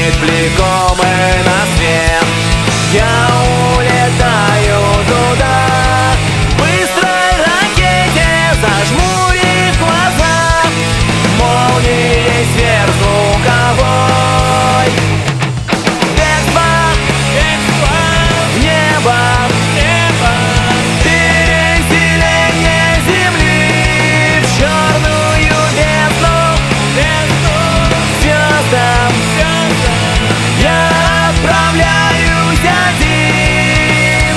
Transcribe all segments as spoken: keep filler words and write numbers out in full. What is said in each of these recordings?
манит влекомый на свет. Я улетаю туда, быстрой ракете, зажмурив глаза, молнией сверхзвуковой. Бегство, бегство в небо, небо, переселение земли в черную бездну, бездну, звездам, звездам. Я отправляюсь один.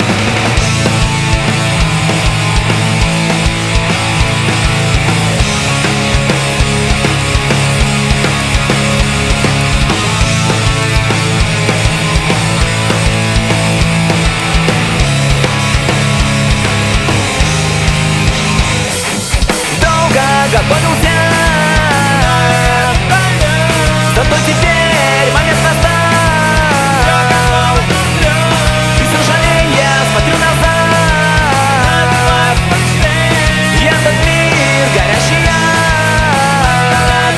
Долго готовился, зато теперь момент настал. И с сожалением смотрю назад. И этот мир горящий ад.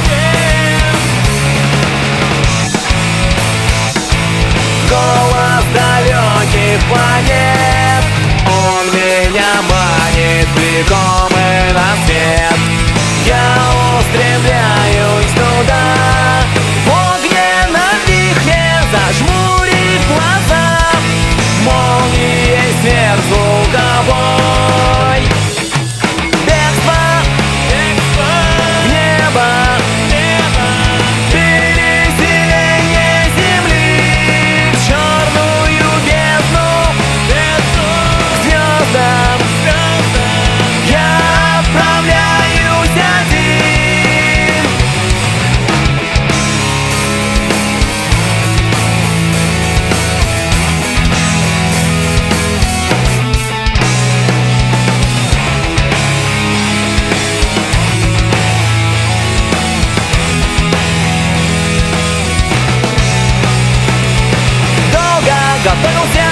Голос далеких планет, он меня манит влекомый на свет. Я устремляюсь туда, в огненном вихре, зажмурив глаза, молнией сверхзвуковой. Бегство, бегство в небо, небо, переселение земли в черную бездну, бездну, к звездам, звездам. Я отправляюсь один. Долго готовился,